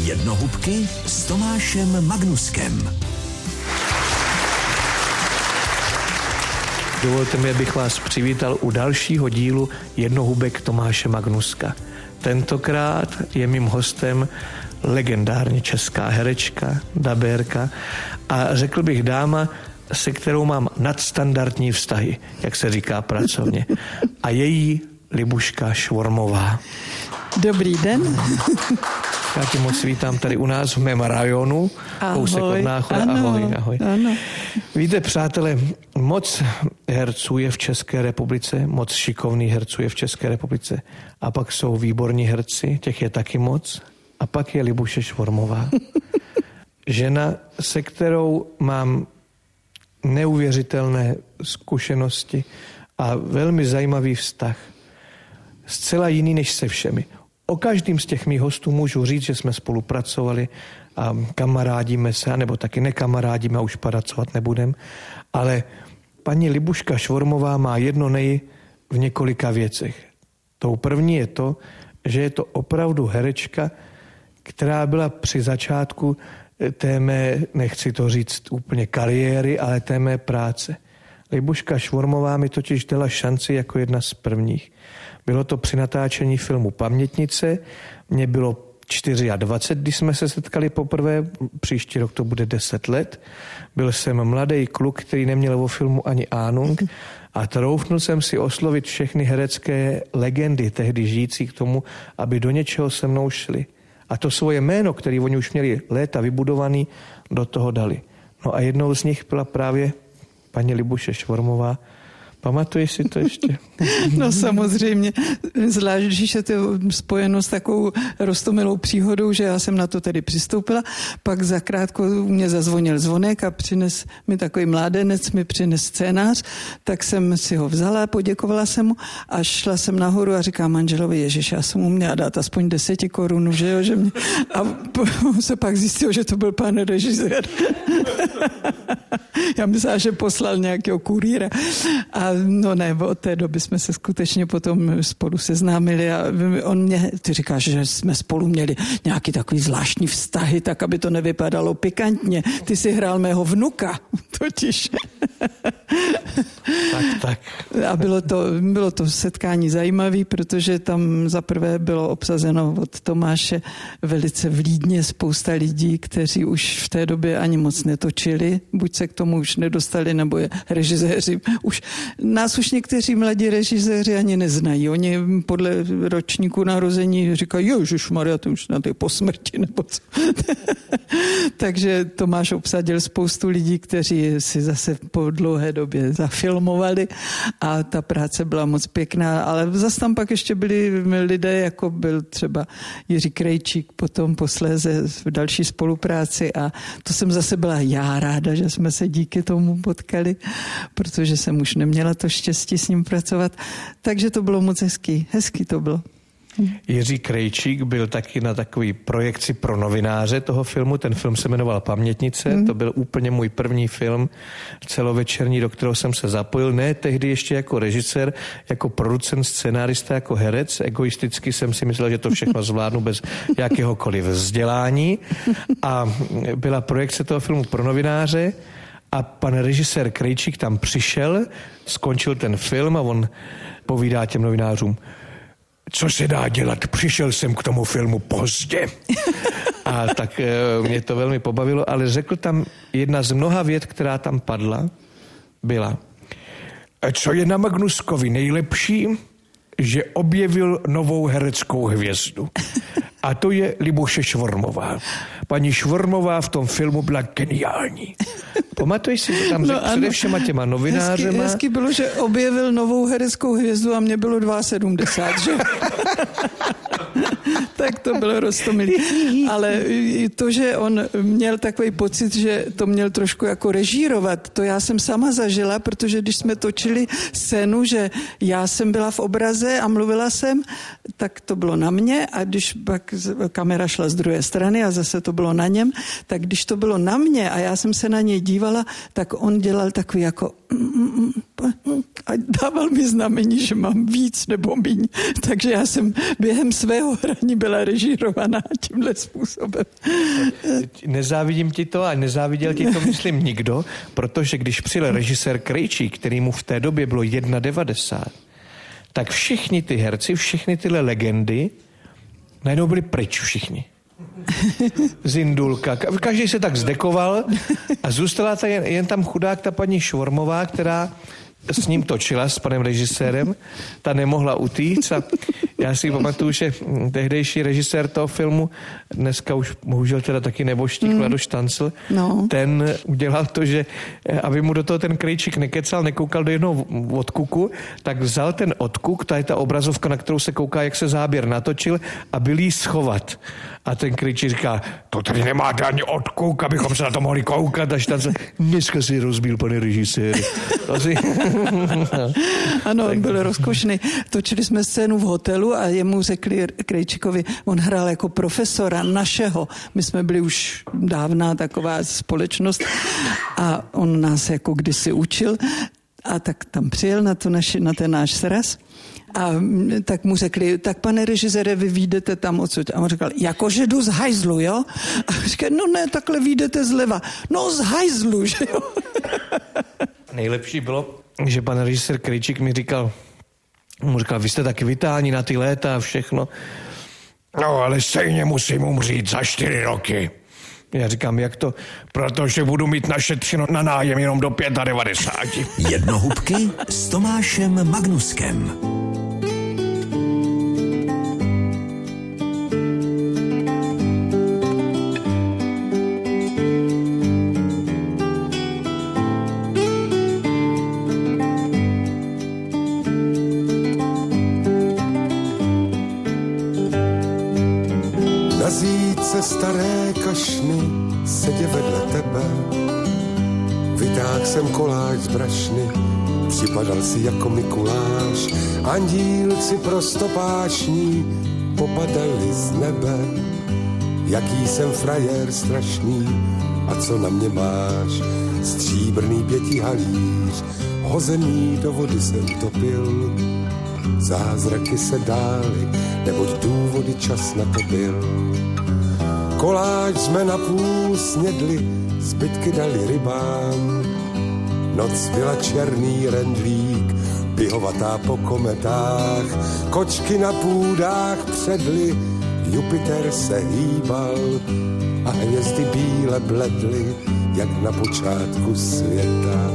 Jednohubky s Tomášem Magnuskem. Dovolte mi, abych vás přivítal u dalšího dílu Jednohubek Tomáše Magnuska. Tentokrát je mým hostem legendárně česká herečka, dabérka a řekl bych dáma, se kterou mám nadstandardní vztahy, jak se říká pracovně. A její Libuška Švormová. Dobrý den. Já tě moc vítám tady u nás v mém rajonu, kousek od Náchoda. Ahoj. Ano. Víte, přátelé, moc herců je v České republice, moc šikovných herců je v České republice. A pak jsou výborní herci, těch je taky moc. A pak je Libuše Švormová. Žena, se kterou mám neuvěřitelné zkušenosti a velmi zajímavý vztah. Zcela jiný než se všemi. O každým z těch mých hostů můžu říct, že jsme spolupracovali a kamarádíme se, nebo taky nekamarádíme a už pracovat nebudem. Ale paní Libuška Švormová má jedno nej v několika věcech. Tou první je to, že je to opravdu herečka, která byla při začátku té mé, nechci to říct úplně kariéry, ale té mé práce. Libuška Švormová mi totiž dala šanci jako jedna z prvních. Bylo to při natáčení filmu Pamětnice, mně bylo 24, když jsme se setkali poprvé, příští rok to bude 10 let. Byl jsem mladý kluk, který neměl o filmu ani ánung a troufnul jsem si oslovit všechny herecké legendy tehdy žijící k tomu, aby do něčeho se mnou šli. A to svoje jméno, které oni už měli léta vybudovaný, do toho dali. No a jednou z nich byla právě paní Libuše Švormová. Pamatuješ si to ještě? No samozřejmě, zvlášť, když je to spojeno s takovou roztomilou příhodou, že já jsem na to tedy přistoupila, pak zakrátko mě zazvonil zvonek a přines mi takový mládenec, mi přines scénář, tak jsem si ho vzala, poděkovala jsem mu a šla jsem nahoru a říkám manželovi, ježiš, já jsem mu měla dát aspoň 10 korun, že jo, že mě... A se pak zjistilo, že to byl pan režisér. Já myslela, že poslal nějakého kurýra. A no ne, od té doby jsme se skutečně potom spolu seznámili a on mě, ty říkáš, že jsme spolu měli nějaký takový zvláštní vztahy, tak aby to nevypadalo pikantně. Ty si hrál mého vnuka, totiž. Tak. A bylo to setkání zajímavé, protože tam zaprvé bylo obsazeno od Tomáše velice vlídně spousta lidí, kteří už v té době ani moc netočili, buď se k tomu už nedostali, nebo je režiséři. Nás už někteří mladí režiséři ani neznají. Oni podle ročníku narození říkají, ježišmarja, to už na ty po smrti, nebo co. Takže Tomáš obsadil spoustu lidí, kteří si zase po dlouhé době zafilmovali a ta práce byla moc pěkná, ale zase tam pak ještě byli lidé, jako byl třeba Jiří Krejčík, potom posléze v další spolupráci a to jsem zase byla já ráda, že jsme se díky tomu potkali, protože jsem už neměla to štěstí s ním pracovat, takže to bylo moc hezký to bylo. Jiří Krejčík byl taky na takový projekci pro novináře toho filmu. Ten film se jmenoval Pamětnice. To byl úplně můj první film celovečerní, do kterého jsem se zapojil. Ne tehdy ještě jako režisér, jako producent, scenárista, jako herec. Egoisticky jsem si myslel, že to všechno zvládnu bez jakéhokoliv vzdělání. A byla projekce toho filmu pro novináře a pan režisér Krejčík tam přišel, skončil ten film a on povídá těm novinářům: co se dá dělat, přišel jsem k tomu filmu pozdě. A tak mě to velmi pobavilo, ale řekl tam jedna z mnoha vět, která tam padla, byla: co je na Magnuskovi nejlepší, že objevil novou hereckou hvězdu. A to je Libuše Švormová. Paní Švormová v tom filmu byla geniální. Pamatuješ si, to tam řekl přede všema těma novinářema? Hezky bylo, že objevil novou hereckou hvězdu a mě bylo 72, že? Tak to bylo roztomilý. Ale to, že on měl takový pocit, že to měl trošku jako režírovat, to já jsem sama zažila, protože když jsme točili scénu, že já jsem byla v obraze a mluvila jsem, tak to bylo na mě a když pak kamera šla z druhé strany a zase to bylo na něm, tak když to bylo na mě a já jsem se na něj dívala, tak on dělal takový jako a dával mi znamení, že mám víc nebo míň. Takže já jsem během svého hraní byla režírovaná tímhle způsobem. Nezávidím ti to a nezáviděl ti to, myslím, nikdo, protože když přijel režisér Krejčík, který mu v té době bylo 1,90, tak všichni ty herci, všechny tyhle legendy najednou byli pryč všichni. Zindulka, každý se tak zdekoval a zůstala jen tam chudák ta paní Švormová, která s ním točila, s panem režisérem, ta nemohla utíct a já si pamatuju, že tehdejší režisér toho filmu, dneska už bohužel teda taky neboští, Vlado Štancl, ten udělal to, že aby mu do toho ten Krejčík nekecal, nekoukal do jednoho odkuku, tak vzal ten odkuk, ta je ta obrazovka, na kterou se kouká, jak se záběr natočil a byl jí schovat. A ten Krejčík říká, to tady nemáte ani odkuk, abychom se na to mohli koukat. A Štancl, dneska si rozbil, pane režisér. Ano, on byl rozkošný. Točili jsme scénu v hotelu a jemu řekli Krejčíkovi, on hrál jako profesora našeho. My jsme byli už dávná taková společnost a on nás jako kdysi učil a tak tam přijel na ten náš sraz. A tak mu řekli, tak pane režisére, vy vyjdete tam odsud. A on říkal, jakože jdu z hajzlu, jo? A říkal, no ne, takhle vyjdete zleva. No z hajzlu, že jo? Nejlepší bylo, že pan režisér Krejčík mi říkal, vy jste taky vytáni na ty léta a všechno. No, ale stejně musím umřít za 4 roky. Já říkám, jak to? Protože budu mít našetřeno na nájem jenom do 95. Jednohubky s Tomášem Magnuskem. Na zítce staré kašny sedě vedle tebe. Vytáhl jsem koláč z brašny, připadal si jako Mikuláš. Andílci prostopášní popadali z nebe. Jaký jsem frajer strašný a co na mě máš? Stříbrný pětihalíř, hozený do vody se utopil. Zázraky se dály, neboť důvody čas na to byl. Koláč jsme napůl snědli, zbytky dali rybám. Noc byla černý rendlík, pihovatá po kometách. Kočky na půdách předly, Jupiter se hýbal a hvězdy bíle bledly, jak na počátku světa.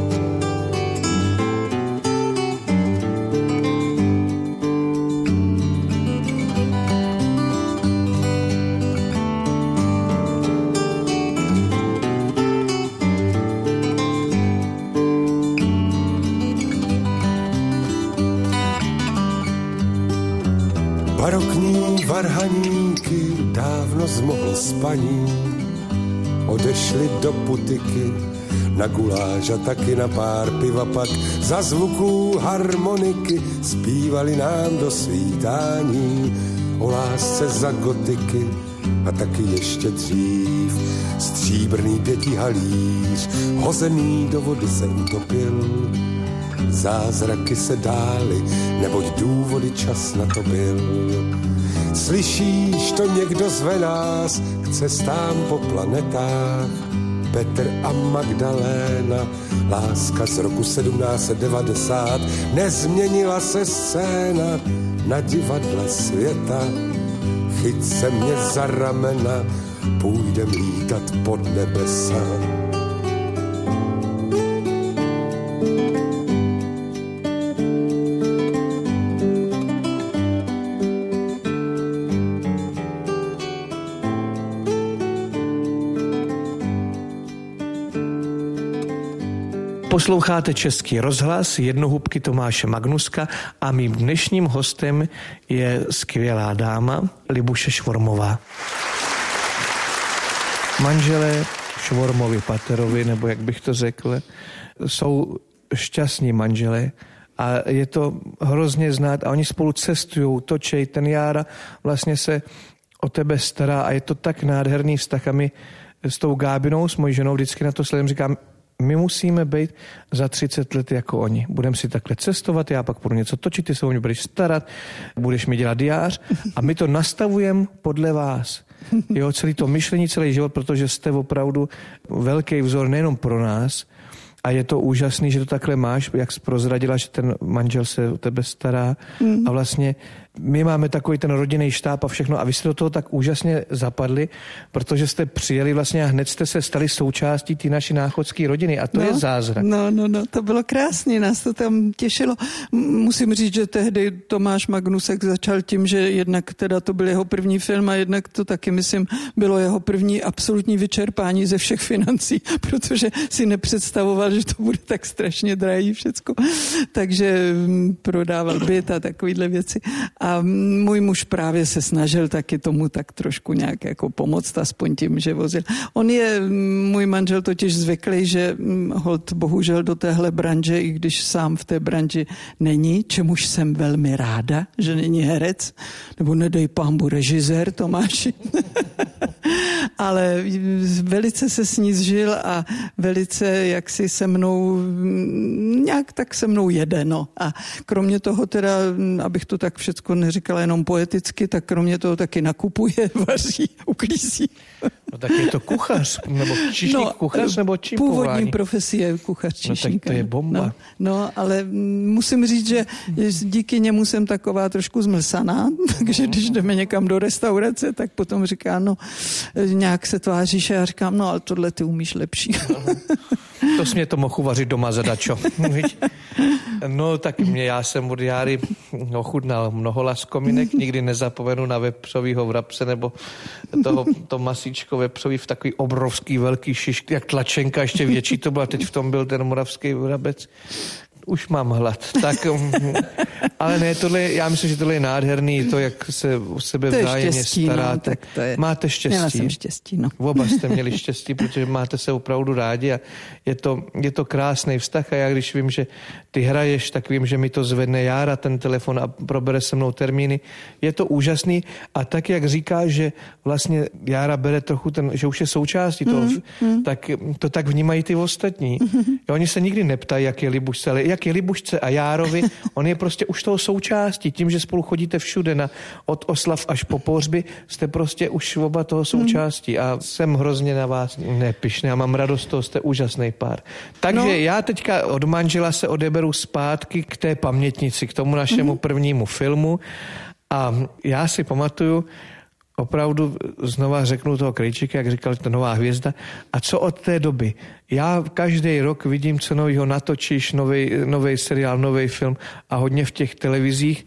Barokní varhaníky dávno zmohlo spaní, odešli do putiky, na guláš a taky na pár piva, pak za zvuků harmoniky zpívali nám do svítání o lásce za gotiky a taky ještě dřív. Stříbrný pětihalíř, hozený do vody se utopil. Zázraky se dály, neboť důvody čas na to byl. Slyšíš to, někdo zve nás k cestám po planetách. Petr a Magdaléna, láska z roku 1790. Nezměnila se scéna na divadle světa. Chyť se mě za ramena, půjdem lítat pod nebesa. Posloucháte Český rozhlas, Jednohubky Tomáše Magnuska a mým dnešním hostem je skvělá dáma Libuše Švormová. Manželé Švormovi Paterovi, nebo jak bych to řekl, jsou šťastní manželé a je to hrozně znát a oni spolu cestujou, točej, ten Jára vlastně se o tebe stará a je to tak nádherný vztah a my s tou Gábinou, s mojí ženou, vždycky na to sledem říkám, my musíme být za 30 let jako oni. Budeme si takhle cestovat, já pak budu něco točit, ty se o mě budeš starat, budeš mi dělat diář a my to nastavujeme podle vás. Jo, celý to myšlení, celý život, protože jste opravdu velký vzor nejenom pro nás, a je to úžasný, že to takhle máš, jak jsi prozradila, že ten manžel se o tebe stará a vlastně my máme takový ten rodinný štáb a všechno a vy jste do toho tak úžasně zapadli, protože jste přijeli vlastně a hned jste se stali součástí té naší náchodské rodiny a to je zázrak. No, to bylo krásný, nás to tam těšilo. Musím říct, že tehdy Tomáš Magnusek začal tím, že jednak teda to byl jeho první film a jednak to taky, myslím, bylo jeho první absolutní vyčerpání ze všech financí, protože si nepředstavoval, že to bude tak strašně drahý všecko. Takže prodával byt a takovýhle věci. A můj muž právě se snažil taky tomu tak trošku nějak jako pomoct, aspoň tím, že vozil. Můj manžel totiž zvyklý, že holt bohužel do téhle branže, i když sám v té branži není, čemuž jsem velmi ráda, že není herec, nebo nedej pánbu režisér Tomáši. Ale velice se s ní zžil a velice jaksi se mnou, nějak tak se mnou jede, no. A kromě toho teda, abych to tak všecko neříkala jenom poeticky, tak kromě toho taky nakupuje, vaří, uklízí. No tak je to kuchař, nebo číšník kuchař, nebo čím povolání? Původní profesie je kuchař číšník. No tak to je bomba. No, ale musím říct, že díky němu jsem taková trošku zmlsaná, takže když jdeme někam do restaurace, tak potom říká, no, nějak se tváříš a já říkám, no, ale tohle ty umíš lepší. To jsi mě to mohl uvařit doma zadačo. No tak já jsem od Járy ochutnal mnoho laskominek, nikdy nezapomenu na vepřovýho vrabce nebo to masíčko vepřový v takový obrovský velký šišky, jak tlačenka, ještě větší to byla, teď v tom byl ten moravský vrabec. Už mám hlad. Tak, ale ne, já myslím, že tohle je nádherný, to, jak se o sebe vzájemně staráte. No, tak to je. Máte štěstí. Měla jsem štěstí, no. Oba jste měli štěstí, protože máte se opravdu rádi a je to krásný vztah a já když vím, že ty hraješ, tak vím, že mi to zvedne Jára ten telefon a probere se mnou termíny. Je to úžasný a tak, jak říká, že vlastně Jára bere trochu že už je součástí toho, tak to tak vnímají ty ostatní. Oni se nikdy neptají, jak je Libušce, ale jak je Libušce a Járovi, on je prostě už toho součástí, tím, že spolu chodíte všude od oslav až po pohřby, jste prostě už oba toho součástí a jsem hrozně na vás nepyšný a mám radost toho, jste úžasný pár. Takže já teďka od manžela se odeberu zpátky k té pamětnici, k tomu našemu prvnímu filmu a já si pamatuju, opravdu znova řeknu toho Krejčíka, jak říkal, to nová hvězda. A co od té doby? Já každý rok vidím, co novýho natočíš, nový seriál, nový film a hodně v těch televizích.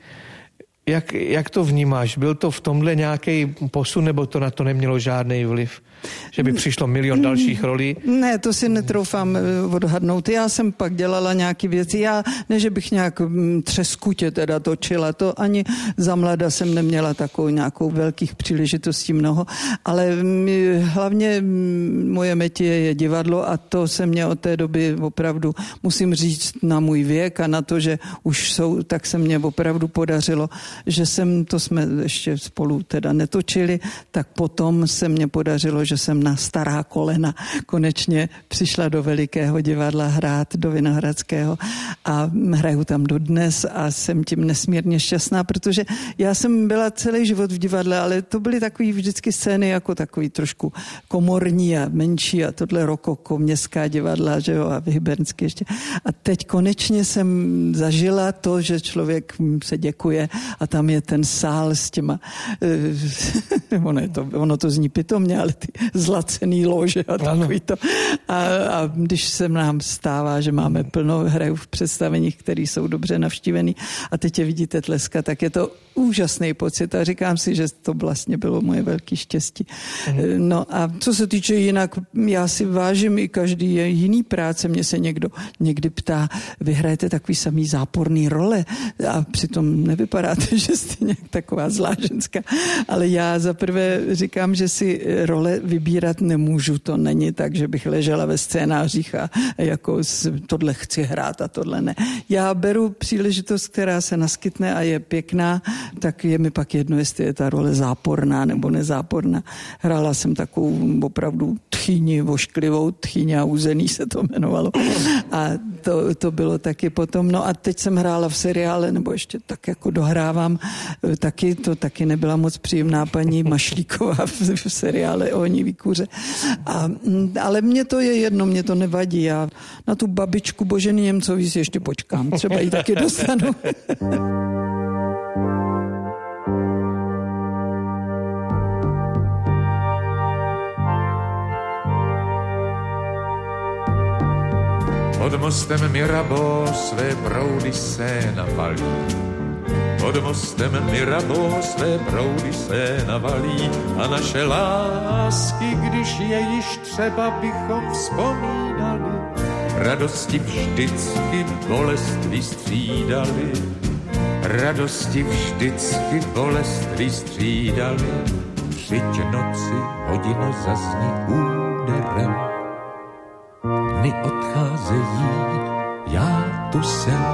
Jak to vnímáš? Byl to v tomhle nějaký posun, nebo to na to nemělo žádný vliv? Že by přišlo milion dalších rolí? Ne, to si netroufám odhadnout. Já jsem pak dělala nějaké věci. Ne, že bych nějak třeskutě teda točila, to ani za mlada jsem neměla takovou nějakou velkých příležitostí mnoho, ale hlavně moje métier je divadlo a to se mě od té doby opravdu, musím říct, na můj věk a na to, že už tak se mě opravdu podařilo, že to jsme ještě spolu teda netočili, tak potom se mně podařilo, že jsem na stará kolena konečně přišla do Velikého divadla hrát, do Vinohradského a hraju tam dodnes a jsem tím nesmírně šťastná, protože já jsem byla celý život v divadle, ale to byly takový vždycky scény jako takový trošku komorní a menší a tohle rokoko, městská divadla, že jo, a hybernské ještě. A teď konečně jsem zažila to, že člověk se děkuje a tam je ten sál s těma ono to zní pitomně, ale ty zlacený lože a takový to. A když se nám stává, že máme plno hrajů v představeních, které jsou dobře navštívený a teď je vidíte tleska, tak je to úžasný pocit a říkám si, že to vlastně bylo moje velké štěstí. No a co se týče jinak, já si vážím i každý jiný práce. Mě se někdo někdy ptá, vy hrajete takový samý záporný role a přitom nevypadáte, že jste nějak taková zlá ženská. Ale já zaprvé říkám, že si role vybírat nemůžu. To není tak, že bych ležela ve scénářích a jako tohle chci hrát a tohle ne. Já beru příležitost, která se naskytne a je pěkná, tak je mi pak jedno, jestli je ta role záporná nebo nezáporná. Hrála jsem takovou opravdu Tchýni Vošklivou, Tchýně a Uzený se to jmenovalo. A to bylo taky potom. No a teď jsem hrála v seriále, nebo ještě tak jako dohrávám, taky nebyla moc příjemná paní Mašlíková v seriále o Honivý kuře. Ale mně to je jedno, mě to nevadí. Já na tu babičku Boženy Němcový si ještě počkám. Třeba ji taky dostanu. Pod mostem Mirabeau své proudy se navalí. Pod mostem Mirabeau své proudy se navalí a naše lásky, když je již třeba bychom vzpomínali, radosti vždycky boleství střídali. Radosti vždycky boleství střídali. Přijď noci, hodino zazní úderem. Dny odcházejí, já tu jsem.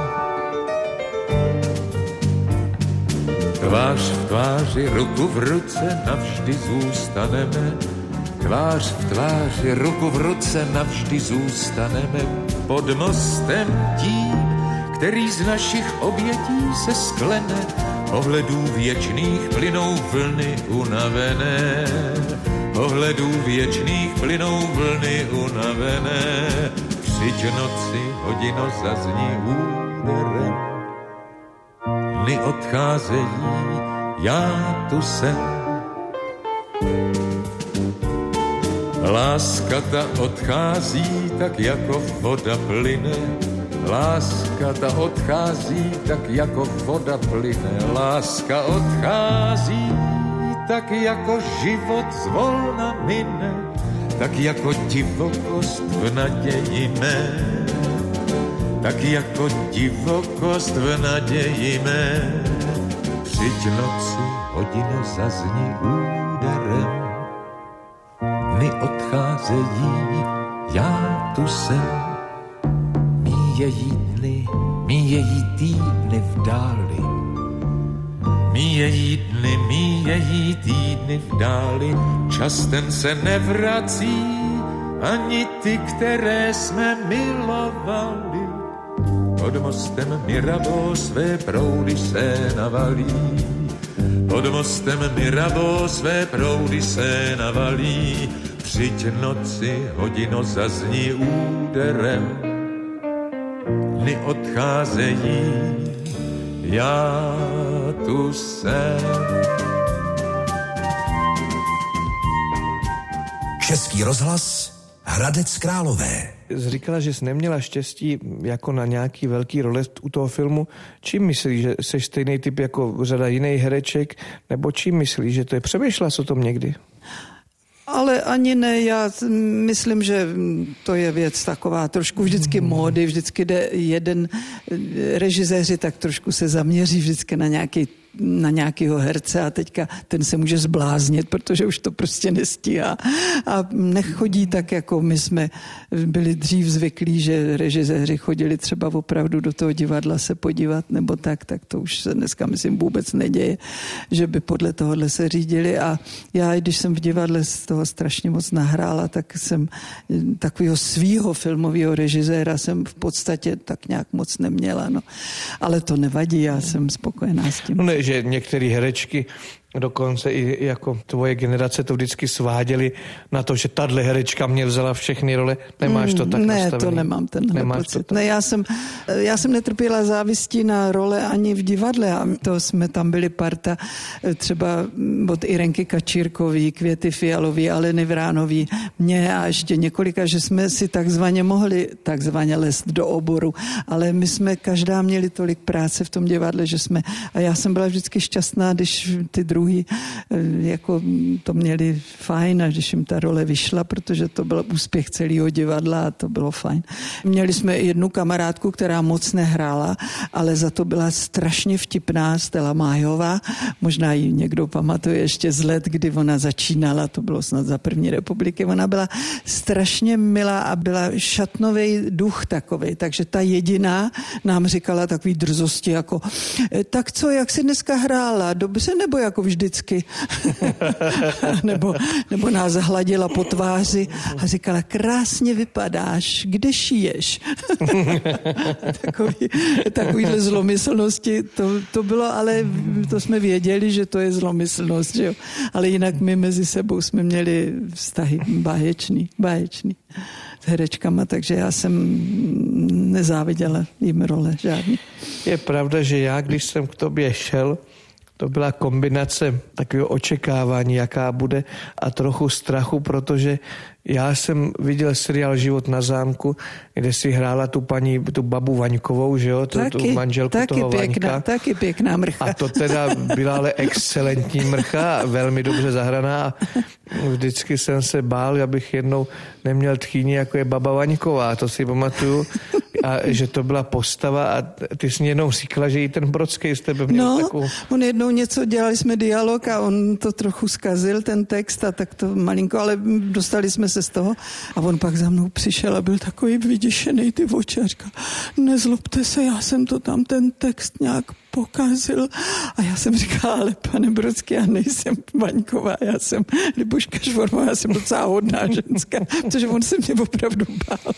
Tvář v tváři, ruku v ruce, navždy zůstaneme. Tvář v tváři, ruku v ruce, navždy zůstaneme. Pod mostem tím, který z našich obětí se sklene. Pohledů věčných plynou vlny unavené. Pohledů věčných plynou vlny unavené. Přijď noci, hodino zazní úderem. Dny odcházejí, já tu jsem. Láska ta odchází, tak jako voda plyne. Láska ta odchází, tak jako voda plyne. Láska odchází, tak jako život zvolna mine, tak jako divokost v naději mé, tak jako divokost v naději mé. Přijď noci, hodino zazní úderem. Dny odcházejí, já tu jsem. Míjejí dny, míjejí týdny v dáli. Míjejí dny, míjejí týdny v dáli, čas ten se nevrací, ani ty, které jsme milovali. Pod mostem Mirabeau své proudy se navalí. Pod mostem Mirabeau své proudy se navalí. Přijď noci, hodino zazní úderem. Dny odcházejí, já tu jsem. Český rozhlas, Hradec Králové. Říkala, že jsi neměla štěstí jako na nějaký velký role u toho filmu. Čím myslíš, že jsi stejný typ jako řada jiných hereček? Nebo čím myslíš, že to je? Přemýšlela jsi o tom někdy? Ale ani ne, já myslím, že to je věc taková trošku vždycky módy, vždycky jde jeden režiséři, tak trošku se zaměří vždycky na nějakého herce a teďka ten se může zbláznit, protože už to prostě nestíhá a nechodí tak, jako my jsme byli dřív zvyklí, že režiséři chodili třeba opravdu do toho divadla se podívat nebo tak to už se dneska myslím vůbec neděje, že by podle tohohle se řídili a já, když jsem v divadle z toho strašně moc nahrála, tak jsem takového svýho filmového režiséra jsem v podstatě tak nějak moc neměla, no. Ale to nevadí, já jsem spokojená s tím. No ne, že některé herečky, dokonce i jako tvoje generace to vždycky sváděli na to, že tahle herečka mě vzala všechny role. Nemáš to tak nastavený? Ne, to nemám tenhle pocit. Ne, já jsem netrpěla závistí na role ani v divadle a to jsme tam byli parta třeba od Irenky Kačírkový, Květy Fialový, Aleny Vránový, mě a ještě několika, že jsme si takzvaně mohli lézt do oboru, ale my jsme každá měli tolik práce v tom divadle, že jsme, a já jsem byla vždycky šťastná, když ty druhý jako to měli fajn a když jim ta role vyšla, protože to byl úspěch celého divadla a to bylo fajn. Měli jsme jednu kamarádku, která moc nehrála, ale za to byla strašně vtipná, Stella Májová. Možná ji někdo pamatuje ještě z let, kdy ona začínala, to bylo snad za první republiky. Ona byla strašně milá a byla šatnovej duch takovej, takže ta jediná nám říkala takový drzosti jako tak co, jak jsi dneska hrála? Dobře nebo jako vždycky. nebo nás hladila po tváři a říkala, krásně vypadáš, kde šiješ? Takovýhle zlomyslnosti to bylo, ale to jsme věděli, že to je zlomyslnost, že jo? Ale jinak my mezi sebou jsme měli vztahy báječný s herečkama, takže já jsem nezáviděla jim role žádný. Je pravda, že já, když jsem k tobě šel, to byla kombinace takového očekávání, jaká bude, a trochu strachu, protože já jsem viděl seriál Život na zámku, kde si hrála tu babu Vaňkovou, že jo, tu manželku toho Vaňka. Taky pěkná mrcha. A to teda byla ale excelentní mrcha, velmi dobře zahraná. A vždycky jsem se bál, abych jednou neměl tchýni, jako je baba Vaňková, to si pamatuju. A že to byla postava a ty jsi jednou říkala, že i ten Brodský z tebe měl takovou... on jednou něco, dělali jsme dialog a on to trochu zkazil, ten text, a tak to malinko, ale dostali jsme se z toho a on pak za mnou přišel a byl takový vyděšený ty oči a říkal, nezlobte se, já jsem to tam ten text nějak pokazil. A já jsem říkala, ale pane Brodský, já nejsem Vaňková, já jsem Libuška Švormová, já jsem docela hodná ženská, protože on se mě opravdu bál.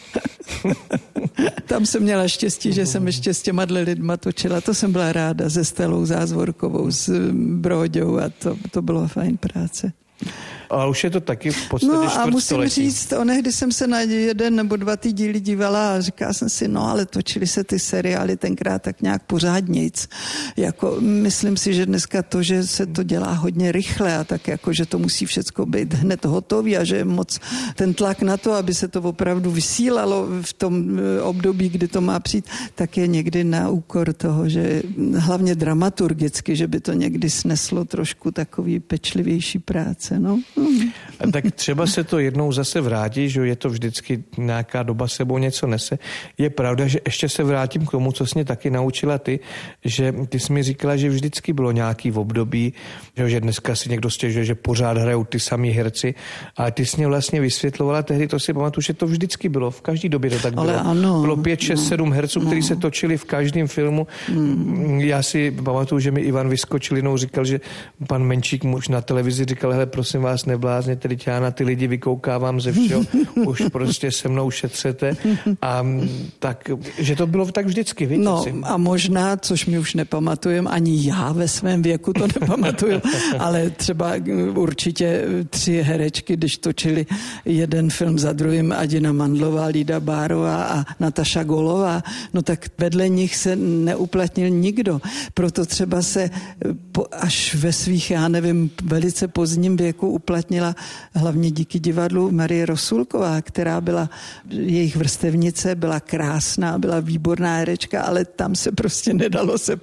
Tam jsem měla štěstí, že jsem ještě s těma lidma točila. To jsem byla ráda, se Stelou Zázvorkovou, s Bróďou, a to bylo fajn práce. A už je to taky v podstatě čtvrtstoletí. No a musím říct, onehdy jsem se na 1 nebo 2 ty díly dívala a říkala jsem si, no ale točily se ty seriály tenkrát tak nějak pořádnějc. Jako, myslím si, že dneska to, že se to dělá hodně rychle a tak jako, že to musí všecko být hned hotový a že je moc ten tlak na to, aby se to opravdu vysílalo v tom období, kdy to má přijít, tak je někdy na úkor toho, že hlavně dramaturgicky, že by to někdy sneslo trošku takový pečlivější práce, no. Tak třeba se to jednou zase vrátí, že je to vždycky nějaká doba sebou něco nese. Je pravda, že ještě se vrátím k tomu, co jsi mě taky naučila ty, že ty jsi mi říkala, že vždycky bylo nějaký v období, že dneska si někdo stěžuje, že pořád hrajou ty samý herci, ale ty jsi mě vlastně vysvětlovala tehdy, to si pamatuju, že to vždycky bylo, v každý době to tak bylo. Ale ano, bylo 5, 6, 7 herců, kteří se točili v každém filmu. Já si pamatuju, že mi Ivan Vyskočil jednou říkal, že pan Menčík muž na televizi říkal, hele, prosím vás, neblázně, tedy já na ty lidi vykoukávám ze všeho, už prostě se mnou šetřete. A tak, že to bylo tak vždycky, víte si. A možná, což mi už nepamatujem, ani já ve svém věku to nepamatuju, ale třeba určitě 3 herečky, když točili jeden film za druhým, Adina Mandlová, Lída Bárová a Nataša Golová, no tak vedle nich se neuplatnil nikdo. Proto třeba se až ve svých, já nevím, velice pozdním věku uplatnila hlavně díky divadlu Marie Rosulková, která byla jejich vrstevnice, byla krásná, byla výborná herečka, ale tam se prostě nedalo se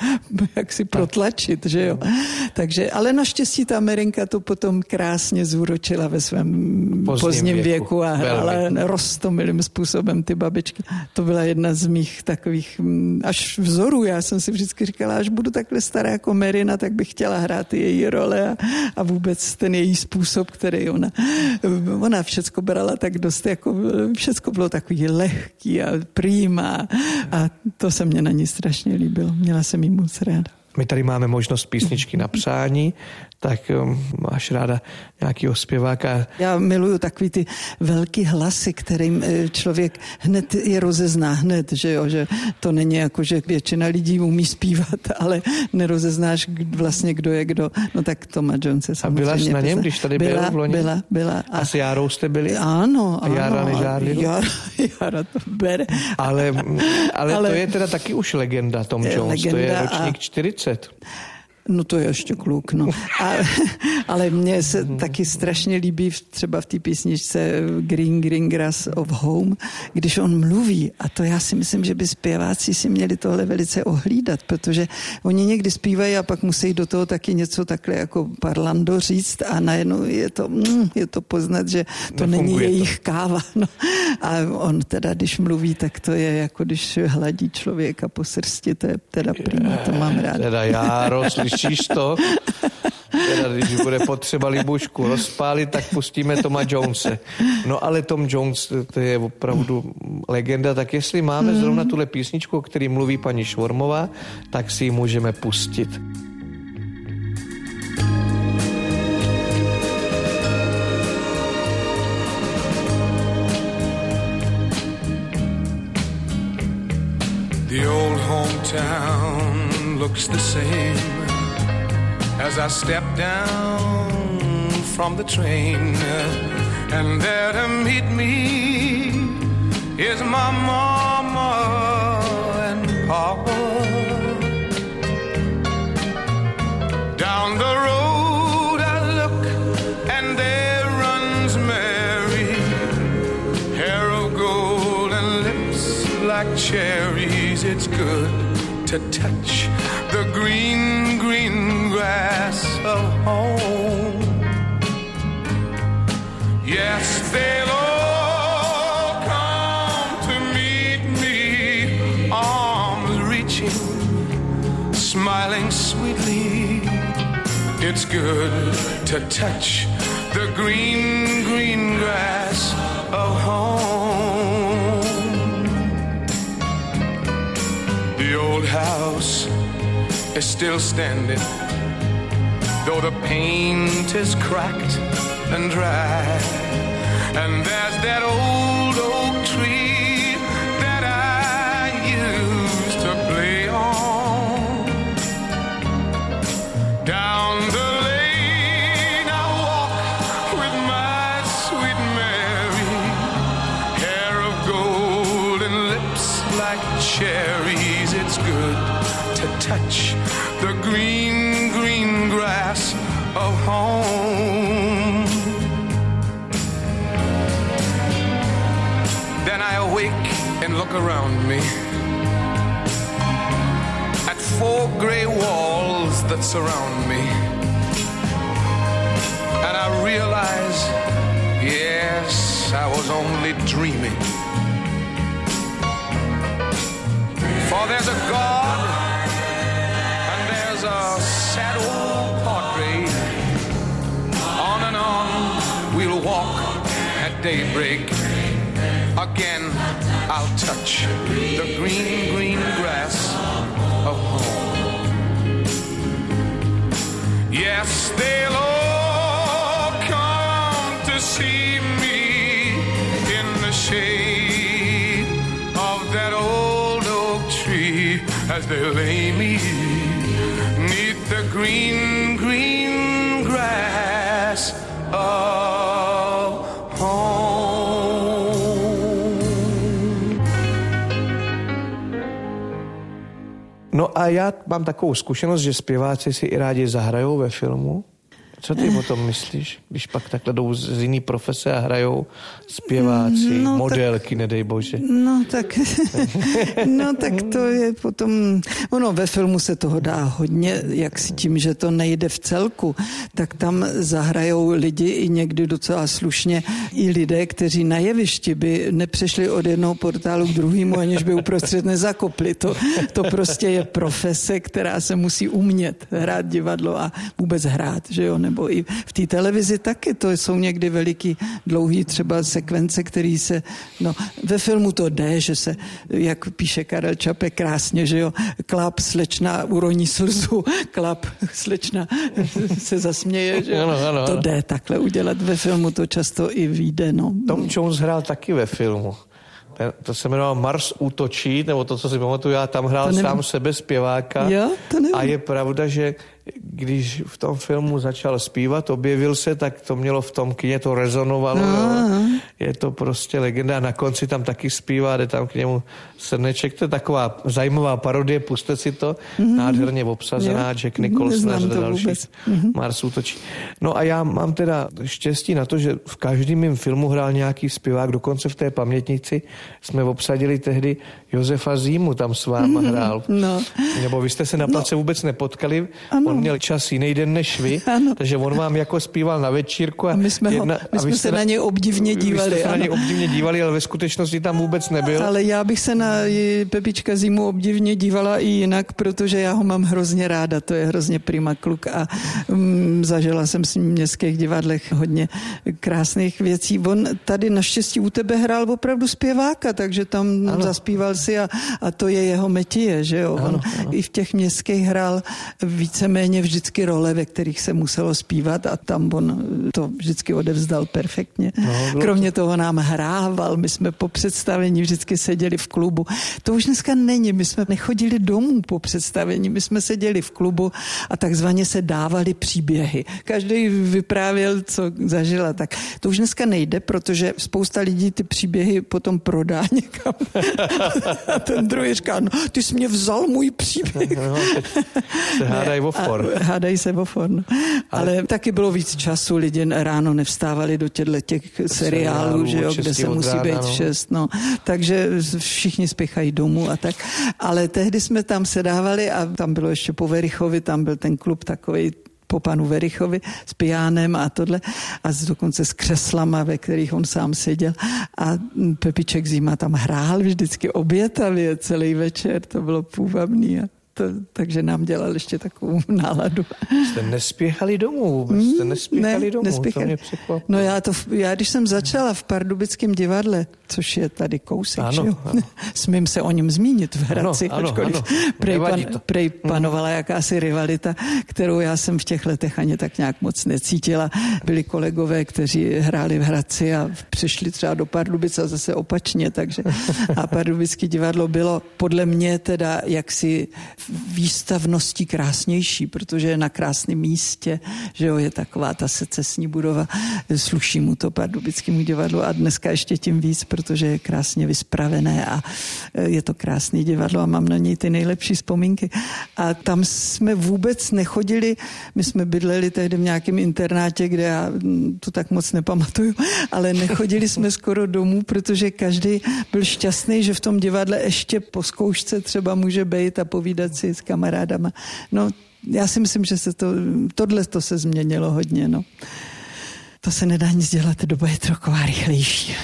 protlačit, že jo. Takže, ale naštěstí ta Amerinka to potom krásně zúročila ve svém pozdním věku a hrála roztomilým způsobem ty babičky. To byla jedna z mých takových až vzorů. Já jsem si vždycky říkala, až budu takhle stará jako Merina, tak bych chtěla hrát její role a vůbec ten její způsob, který ona všecko brala tak dost, jako všecko bylo takový lehký a prýma a to se mě na ní strašně líbilo. Měla jsem jí moc ráda. My tady máme možnost písničky na přání, tak máš ráda nějakýho zpěváka? Já miluju takový ty velký hlasy, kterým člověk hned je rozezná hned, že jo, že to není jako, že většina lidí umí zpívat, ale nerozeznáš vlastně, kdo je kdo. No tak Toma Jonese samozřejmě. A byla jsi na něm, když tady byl v loni? Byla. A s Járou jste byli? Ano. A Jára nežárlila? Jára to bere. Ale to je teda taky už legenda, Tom Jones, to je ročník 40. No to je ještě kluk, no. Ale mně se taky strašně líbí třeba v té písničce Green Grass of Home, když on mluví, a to já si myslím, že by zpěváci si měli tohle velice ohlídat, protože oni někdy zpívají a pak musí do toho taky něco takhle jako parlando říct a najednou je to poznat, že to není jejich káva. No. A on teda, když mluví, tak to je jako když hladí člověka po srsti, to je teda prima, to mám rád. Teda Járo, slyšíš to? Teda, když bude potřeba Libušku rozpálit, tak pustíme Toma Jonese. No ale Tom Jones, to je opravdu legenda, tak jestli máme zrovna tuhle písničku, o který mluví paní Švormová, tak si ji můžeme pustit. town looks the same as I step down from the train, and there to meet me is my mama and papa. Down the road I look and there runs Mary, hair of gold and lips like cherries. It's good to touch the green, green grass of home. Yes, they'll all come to meet me, arms reaching, smiling sweetly. It's good to touch the green, green grass of home. The old house is still standing, though the paint is cracked and dry. And there's that old oak tree that I used to play on. Down the lane I walk with my sweet Mary, hair of gold and lips like cherries. It's good to touch the green, green grass of home. Then I awake and look around me at four gray walls that surround me, and I realize, yes, I was only dreaming. For there's a God and there's a sad old portrait. On and on we'll walk at daybreak. Again I'll touch the green, green grass of home. Yes, they'll all come to see me in the shade of that old oak tree as they lay me 'neath the green, green grass of home. No a já mám takovou zkušenost, že zpěváci si i rádi zahrajou ve filmu. Co ty o tom myslíš, když pak takhle jdou z jiný profese a hrajou zpěváci, no, modelky, tak, nedej bože? No tak to je potom, ono ve filmu se toho dá hodně, jak si tím, že to nejde v celku, tak tam zahrajou lidi i někdy docela slušně, i lidé, kteří na jevišti by nepřešli od jednoho portálu k druhému, aniž by uprostřed nezakopli. To prostě je profese, která se musí umět hrát divadlo a vůbec hrát, že jo, nebo i v té televizi taky, to jsou někdy veliký, dlouhý třeba sekvence, který se, no ve filmu to jde, že se, jak píše Karel Čapek krásně, že jo, klap, slečna uroní slzu, klap, slečna se zasměje, že jo, ano. To jde takhle udělat, ve filmu to často i vyjde, no. Tom Jones hrál taky ve filmu. To se jmenoval Mars útočí, nebo to, co si pamatuju, já tam hrál sám sebe zpěváka. Jo, a je pravda, že když v tom filmu začal zpívat, objevil se, tak to mělo v tom kině, to rezonovalo. Je to prostě legenda. Na konci tam taky zpívá, jde tam k němu srneček. To je taková zajímavá parodie, puste si to. Nádherně obsazená, Jack Nicholson a další. Mars útočí. No a já mám teda štěstí na to, že v každém mým filmu hrál nějaký zpěvák, dokonce v té pamětnici jsme obsadili tehdy Josefa Zímu, tam s váma hrál. No. Nebo vy jste se na place vůbec nepotkali, on měl čas jiný den než vy, takže on vám jako zpíval na večírku. A my jsme se na něj obdivně dívali. Vy jste se na něj obdivně dívali, ale ve skutečnosti tam vůbec nebyl. Ale já bych se na Pepička Zímu obdivně dívala i jinak, protože já ho mám hrozně ráda, to je hrozně prima kluk a zažila jsem s ním v městských divadlech hodně krásných věcí. On tady naštěstí u tebe hrál opravdu zpěváka, takže tam zaspíval si a to je jeho metie, že jo. On i v těch městských hrál víceméně vždycky role, ve kterých se muselo zpívat a tam on to vždycky odevzdal perfektně. Kromě toho nám hrával, my jsme po představení vždycky seděli v klubu. To už dneska není, my jsme nechodili domů po představení, my jsme seděli v klubu a takzvaně se dávali příběhy. Každý vyprávěl, co zažila, tak to už dneska nejde, protože spousta lidí ty příběhy potom prodá někam. A ten druhý říká, no, ty jsi mě vzal můj příběh. Se hádají o for. Hádají se o for, no. Ale taky bylo víc času, lidi ráno nevstávali do těch seriálů, že jo, kde se musí být v 6, no. Takže všichni spěchají domů a tak. Ale tehdy jsme tam sedávali a tam bylo ještě po Verichovi, tam byl ten klub takovej po panu Verichovi s pijánem a tohle a dokonce s křeslama, ve kterých on sám seděl a Pepiček Zima tam hrál vždycky obětavě celý večer, to bylo půvabný takže nám dělal ještě takovou náladu. Jste nespěchali domů vůbec? Nespěchali. To mě překvapilo. No já když jsem začala v Pardubickém divadle, což je tady kousek, ano. Smím se o něm zmínit v Hradci, ačkoliv prej panovala jakási rivalita, kterou já jsem v těch letech ani tak nějak moc necítila. Byli kolegové, kteří hráli v Hradci a přišli třeba do Pardubic a zase opačně, takže a Pardubické divadlo bylo podle mě teda jaksi výstavností krásnější, protože je na krásném místě, že jo, je taková ta secesní budova, sluší mu to Pardubickému divadlu a dneska ještě tím víc, protože je krásně vyspravené a je to krásné divadlo a mám na něj ty nejlepší vzpomínky. A tam jsme vůbec nechodili, my jsme bydleli tehdy v nějakém internátě, kde já to tak moc nepamatuju, ale nechodili jsme skoro domů, protože každý byl šťastný, že v tom divadle ještě po zkoušce třeba může být a povídat si s kamarádama. No, já si myslím, že tohle se změnilo hodně, no. To se nedá nic dělat, doba je taková rychlejší.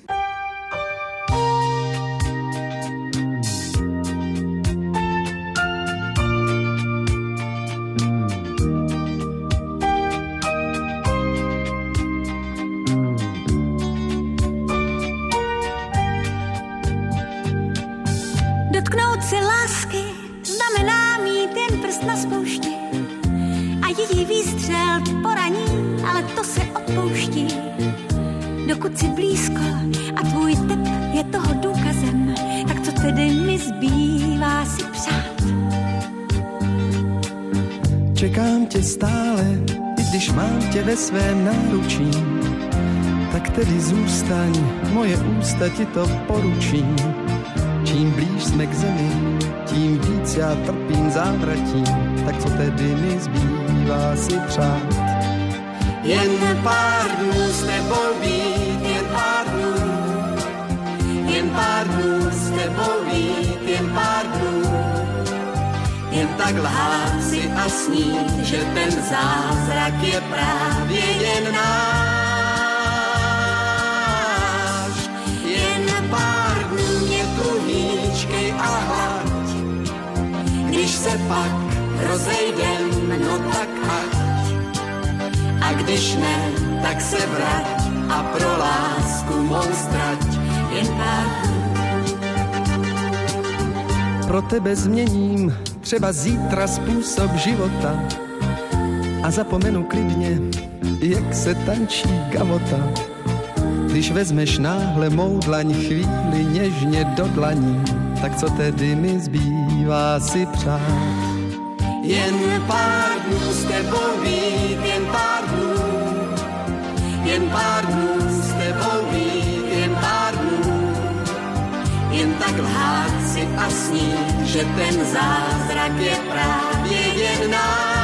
Dotknout se lásky znamená mít jen prst na spoušti a její výstřel poraní, ale to se odpouští. Dokud si blízko a tvůj tep je toho důkazem, tak co tedy mi zbývá si přát? Čekám tě stále, i když mám tě ve svém náručí, tak tedy zůstaň, moje ústa ti to poručí. Čím blíž jsme k zemi, tím víc já trpím závratí, tak co tedy mi zbývá si přát? Jen pár dnů s tebou být, jen pár dnů, jen pár dnů s tebou být, jen pár dnů, jen tak lhát si a snít, že ten zázrak je právě jen náš. Jen pár dnů mě tu hýčkej a hlad, když se pak rozejdem, no tak ať. A když ne, tak se vrať a pro lásku mou strať jen pár dnů. Pro tebe změním třeba zítra způsob života a zapomenu klidně, jak se tančí gamota. Když vezmeš náhle mou dlaň chvíli něžně do dlaní, tak co tedy mi zbývá si přát? Jen pár dnů s tebou být, jen pár dnů, jen pár dnů s tebou být, jen pár dnů, jen tak lhát si a snít, že ten zázrak je právě jen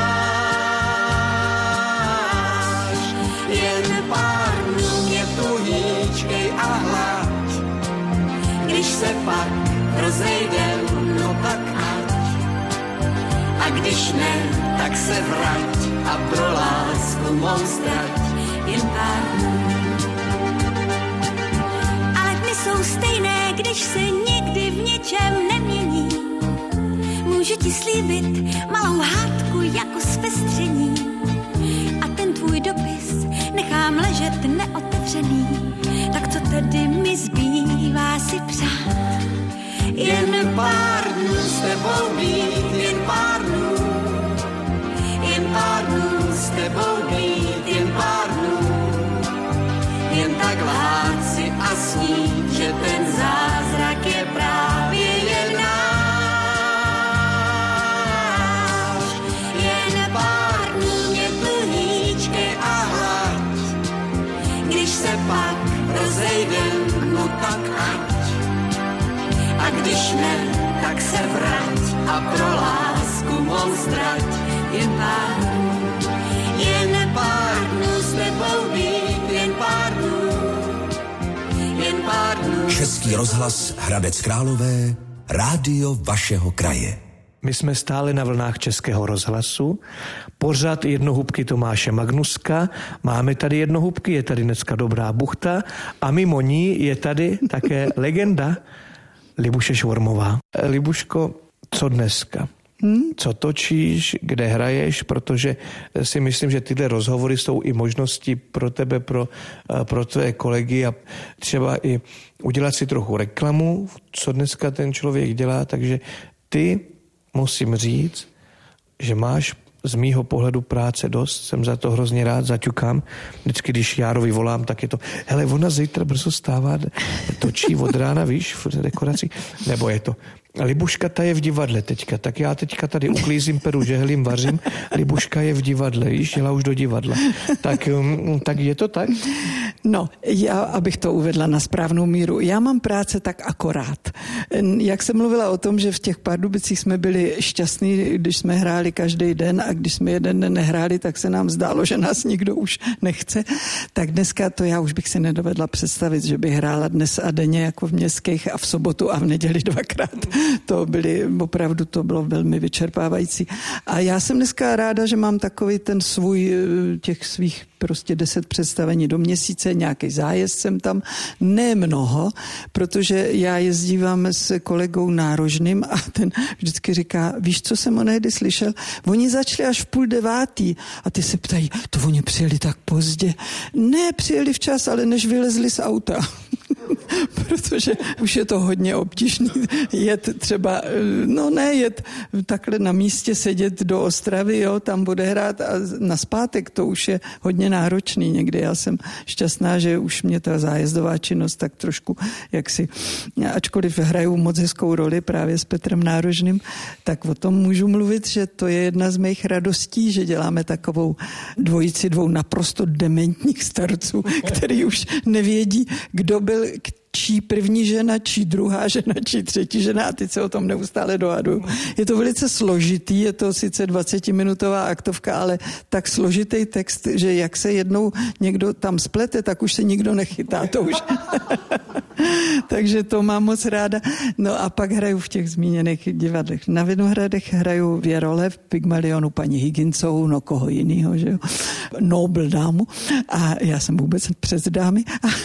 náš. Jen pár dnů mě tu hýčkej a hlad, když se pak rozejdem, no tak ať. A když ne, tak se vrať a pro lásku mou strať jen pár dnů. Ale dny jsou stejné, když se nikdy v ničem nemění. Můžu ti slíbit malou hádku jako zpestření. mám ležet neotevřený, tak co tedy mi zbývá si přát? Jen pár dnů s tebou být, jen pár dnů s tebou být, jen pár dnů, jen tak lhát si a snít, že ten zázrak je právě jen náš. Jen pár dnů mě tu hýčkej a hlad, když se pak rozejdem, no tak ať. A když ne, tak se vrať a pro lásku mou ztrať. Jen pár dnů s tebou být, jen pár dnů. Český rozhlas Hradec Králové, rádio vašeho kraje. My jsme stále na vlnách Českého rozhlasu. Pořad Jednohubky Tomáše Magnuska. Máme tady Jednohubky, je tady dneska Dobrá buchta a mimo ní je tady také legenda Libuše Švormová. Libuško, co dneska? Co točíš, kde hraješ, protože si myslím, že tyhle rozhovory jsou i možnosti pro tebe, pro tvé kolegy a třeba i udělat si trochu reklamu, co dneska ten člověk dělá, takže ty, musím říct, že máš z mýho pohledu práce dost, jsem za to hrozně rád, zaťukám. Vždycky, když Járovi volám, tak je to, hele, ona zítra brzo stává, točí od rána, víš, v dekoraci, nebo je to, Libuška ta je v divadle teďka, tak já teďka tady uklízím peru, žehlím, vařím, Libuška je v divadle, víš, jela už do divadla. Tak je to tak? No, já, abych to uvedla na správnou míru, já mám práce tak akorát. Jak jsem mluvila o tom, že v těch Pardubicích jsme byli šťastní, když jsme hráli každý den a když jsme jeden den nehráli, tak se nám zdálo, že nás nikdo už nechce. Tak dneska to já už bych si nedovedla představit, že bych hrála dnes a denně jako v městských a v sobotu a v neděli dvakrát. To bylo velmi vyčerpávající. A já jsem dneska ráda, že mám takový ten svůj, těch svých prostě 10 představení do měsíce, nějaký zájezd jsem tam, ne mnoho, protože já jezdívám s kolegou Nárožným a ten vždycky říká, víš, co jsem onehdy slyšel? Oni začali až v 8:30 a ty se ptají, to oni přijeli tak pozdě. Ne, přijeli včas, ale než vylezli z auta. Protože už je to hodně obtížný jet třeba, jet takhle na místě, sedět do Ostravy, jo, tam bude hrát a nazpátek to už je hodně náročný někdy. Já jsem šťastná, že už mě ta zájezdová činnost tak trošku, ačkoliv hraju moc hezkou roli právě s Petrem Nárožným, tak o tom můžu mluvit, že to je jedna z mých radostí, že děláme takovou dvojici 2 naprosto dementních starců, který už nevědí, kdo byl čí první žena, čí druhá žena, čí třetí žena a teď se o tom neustále dohadují. Je to velice složitý, je to sice 20-minutová aktovka, ale tak složitý text, že jak se jednou někdo tam splete, tak už se nikdo nechytá, to už. Takže to mám moc ráda. No a pak hraju v těch zmíněných divadlech. Na Vinohradech hraju 2 role, v Pygmalionu paní Higginsovou, no koho jinýho, že jo, Nobel dámu a já jsem vůbec přes dámy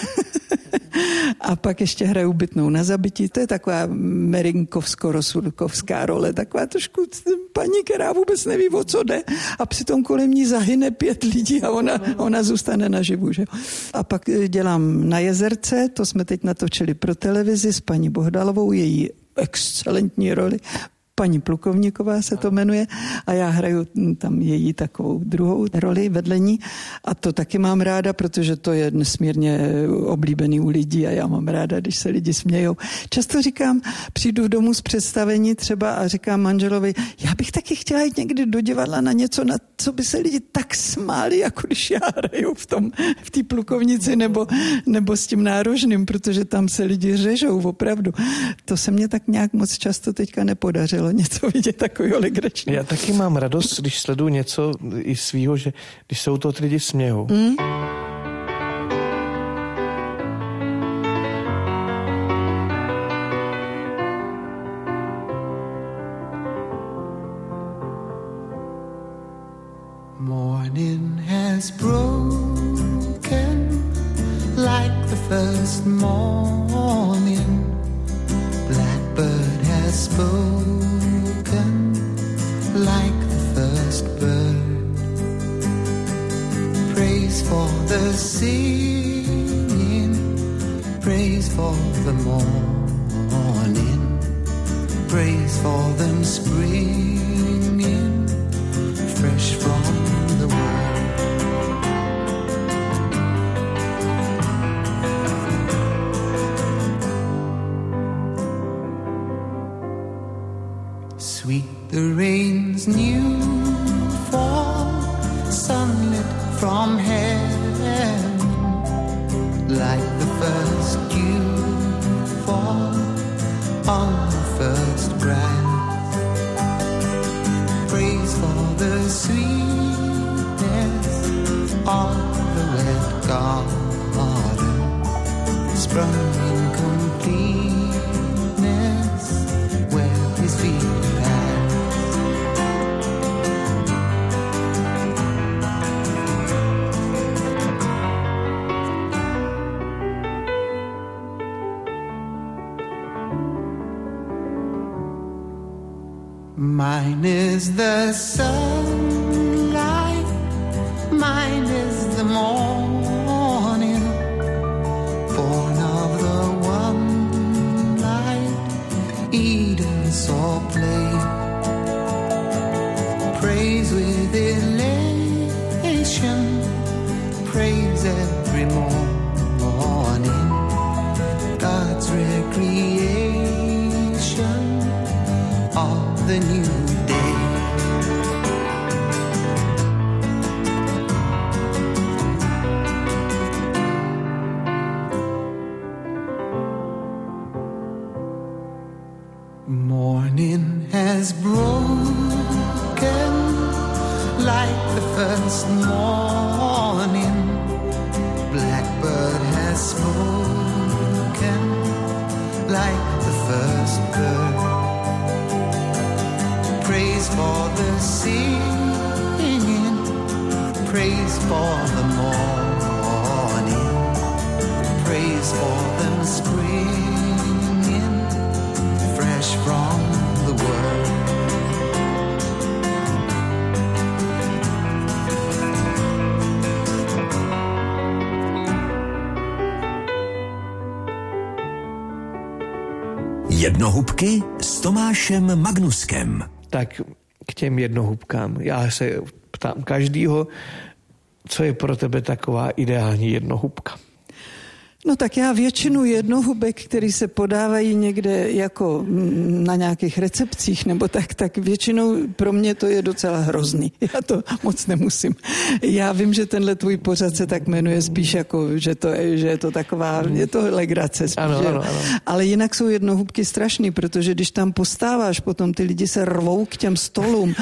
a pak ještě hraju Bytnou na zabití, to je taková merinkovsko-rosulkovská role, taková trošku paní, která vůbec neví, o co jde a přitom kolem ní zahyne 5 lidí a ona zůstane naživu, že? A pak dělám Na Jezerce, to jsme teď natočili pro televizi s paní Bohdalovou, její excelentní roli, paní Plukovníková se to jmenuje a já hraju tam její takovou druhou roli vedle ní a to taky mám ráda, protože to je nesmírně oblíbený u lidí a já mám ráda, když se lidi smějou. Často říkám, přijdu domů z představení třeba a říkám manželovi, já bych taky chtěla jít někdy do divadla na něco, na co by se lidi tak smáli, jako když já hraju v té Plukovnici nebo s tím Nárožným, protože tam se lidi řežou opravdu. To se mně tak nějak moc často teďka nepodařilo něco vidět takového legračného. Já taky mám radost, když sleduju něco i svýho, že když se u toho lidi smějou. Morning has broken like the first morning. Blackbird has spoken like the first bird. Praise for the praise for the morning, praise for them springing fresh from the world. Sweet the rain's new fall, sunlit from heaven, like the first dew fall on the first grass. Praise for the sweetness of the red garden, sprung in completeness where his feet Mine is the sunlight, mine is the morning, born of the one light Eden saw play. Praise with elation, praise every morning, God's recreation of the new day. Morning has broken like the first morning, blackbird has spoken like the first bird. Praise for the singing, praise for the morning, praise for them springing fresh from the world. Jednohubky s Tomášem Magnuskem. Tak k těm jednohubkám. Já se ptám každýho, co je pro tebe taková ideální jednohubka. No tak já většinu jednohubek, který se podávají někde jako na nějakých recepcích nebo tak většinou pro mě to je docela hrozný. Já to moc nemusím. Já vím, že tenhle tvůj pořad se tak jmenuje spíš jako, že je to taková, je to legrace spíš. Ano. Ale jinak jsou jednohubky strašný, protože když tam postáváš, potom ty lidi se rvou k těm stolům.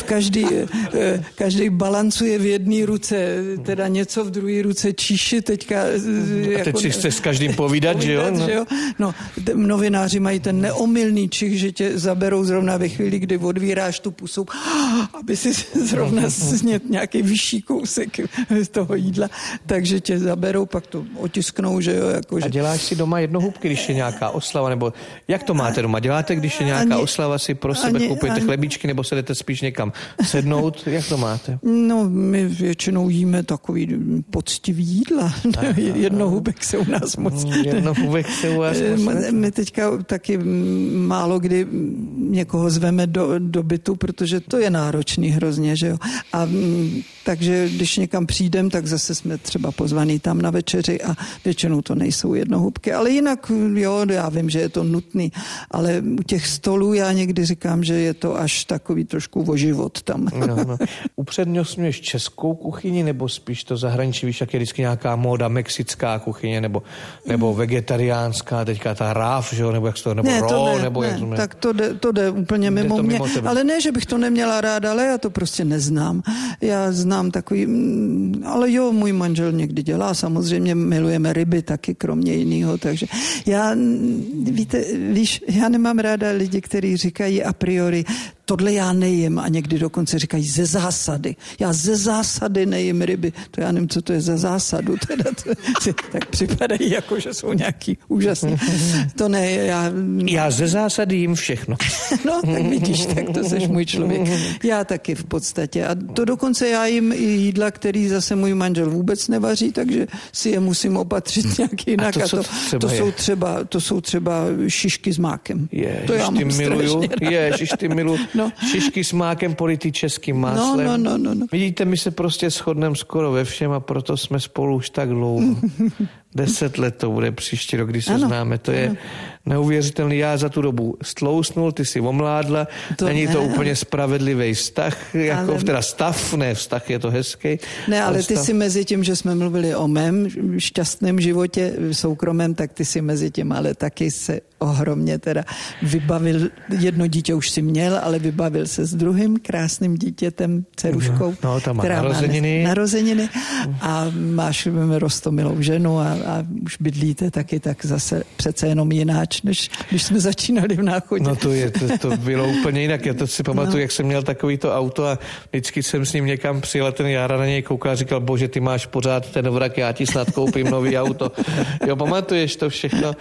Každý balancuje v jedné ruce, teda něco v druhé ruce číši, teďka jako chce s každým povídat, že jo? No, novináři mají ten neomylný čich, že tě zaberou zrovna ve chvíli, kdy odvíráš tu pusu, aby si zrovna snět nějaký vyšší kousek z toho jídla, takže tě zaberou, pak to otisknou, že jo? Jako, že... A děláš si doma jednohubky, když je nějaká oslava, nebo jak to máte doma? Děláte, když je nějaká oslava, si pro sebe kupujete chlebíčky, nebo se jdete spíš někam sednout? Jak to máte? No, my většinou jíme takový poctivý jídla. Jednohubek se u nás moc... Jednohubek se u vás moc... My teďka taky málo kdy někoho zveme do bytu, protože to je náročný hrozně, že jo. A takže když někam přijdem, tak zase jsme třeba pozvaný tam na večeři a většinou to nejsou jednohubky. Ale jinak, jo, já vím, že je to nutný, ale u těch stolů já někdy říkám, že je to až takový trošku o život tam. No. Upřednostňuješ českou kuchyni, nebo spíš to zahraničí, víš, jak je vždycky nějaká móda, mexická kuchyně, nebo vegetariánská, teďka ta ráv, že jo, nebo jak to, nebo ne, roll, nebo jak to... Tak to jde úplně mimo mě, ale ne, že bych to neměla ráda, ale já to prostě neznám. Já znám takový, ale jo, můj manžel někdy dělá, samozřejmě milujeme ryby taky, kromě jiného, takže já, víš, já nemám ráda lidi, kteří říkají a priori, tohle já nejím a někdy dokonce říkají ze zásady. Já ze zásady nejím ryby. To já nevím, co to je za zásadu. Teda tak připadají, jako že jsou nějaký úžasný. To ne, já ze zásady jím všechno. No, tak vidíš, tak to seš můj člověk. Já taky v podstatě. A to dokonce já jim i jídla, který zase můj manžel vůbec nevaří, takže si je musím opatřit nějak jinak. To jsou třeba šišky s mákem. To já mám ty miluju. No. Šišky s mákem politý českým máslem. No. Vidíte, my se prostě shodneme skoro ve všem a proto jsme spolu už tak dlouho. 10 let to bude příští rok, když se známe. To je neuvěřitelný. Já za tu dobu stlousnul, ty si omládla. Není to úplně spravedlivý vztah, vztah je to hezký. Ne, ale ty si mezi tím, že jsme mluvili o mém šťastném životě soukromém, tak ty si mezi tím, ale taky se ohromně teda vybavil, jedno dítě už si měl, ale vybavil se s druhým krásným dítětem, dceruškou, tam má která narozeniny a máš roztomilou ženu a už bydlíte taky tak zase přece jenom jináč, než když jsme začínali v Náchodě. No to bylo úplně jinak. Já to si pamatuju, jak jsem měl takovýto auto a vždycky jsem s ním někam přijel, ten Jára na něj koukal a říkal, bože, ty máš pořád ten vrak, já ti snad koupím nový auto. Jo, pamatuješ to všechno?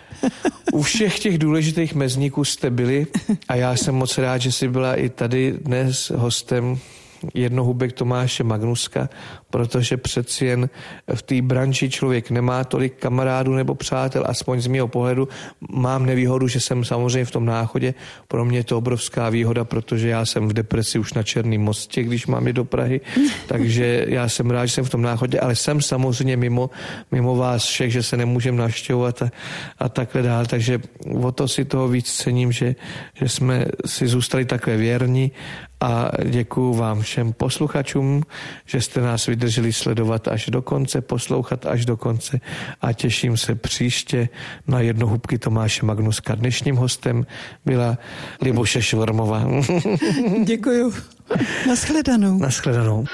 U všech těch důležitých mezníků jste byli a já jsem moc rád, že jsi byla i tady dnes hostem Jednohubek Tomáše Magnuska, protože přeci jen v té branži člověk nemá tolik kamarádů nebo přátel, aspoň z mého pohledu. Mám nevýhodu, že jsem samozřejmě v tom Náchodě. Pro mě je to obrovská výhoda, protože já jsem v depresi už na Černém mostě, když mám jít do Prahy, takže já jsem rád, že jsem v tom Náchodě, ale jsem samozřejmě mimo vás všech, že se nemůžem navštěvovat a takhle dál, takže o to si toho víc cením, že jsme si zůstali takhle věrní a děkuju vám všem posluchačům, že jste nás vydrželi sledovat až do konce, poslouchat až do konce a těším se příště na Jednohubky Tomáše Magnuska. Dnešním hostem byla Libuše Švormová. Děkuju. Naschledanou. Naschledanou.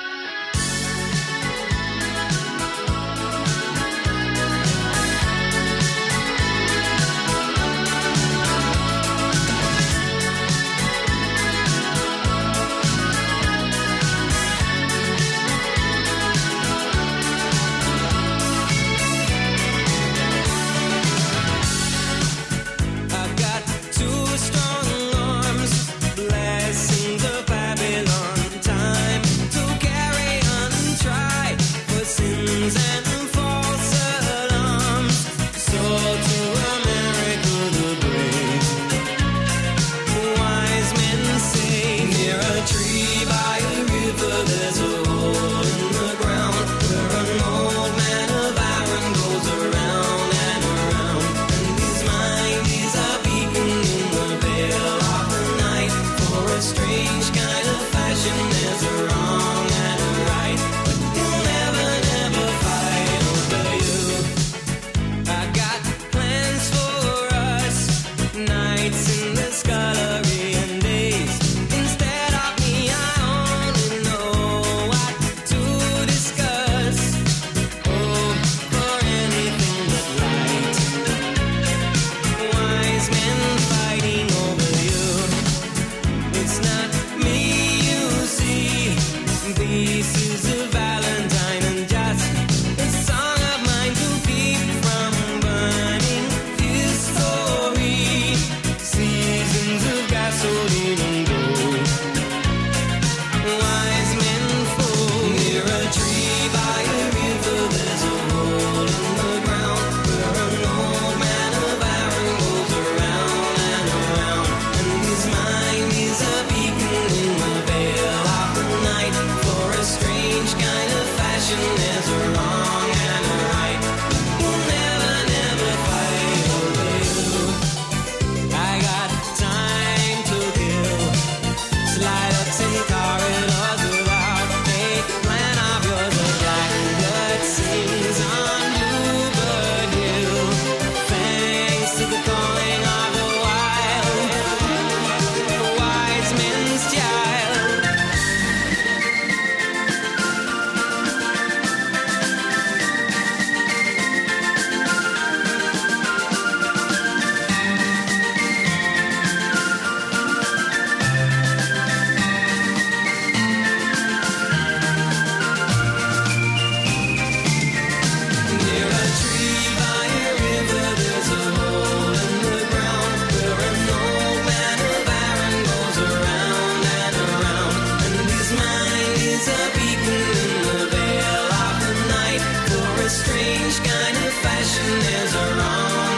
Blessings of Babylon, time to carry strange kind of fashion is around.